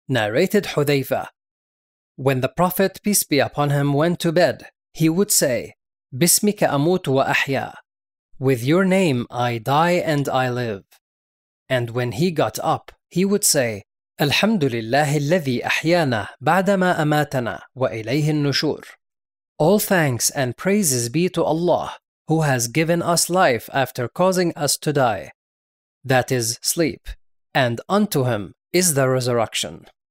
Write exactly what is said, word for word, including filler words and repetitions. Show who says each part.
Speaker 1: Narrated Hudhayfah, when the Prophet, peace be upon him, went to bed, he would say, Bismika amut wa ahya. With your name I die and I live. And when he got up, he would say, Alhamdulillahi alladhi ahyana ba'dama amatana wa ilayhi an-nushur. All thanks and praises be to Allah, who has given us life after causing us to die. That is sleep, and unto him is the resurrection.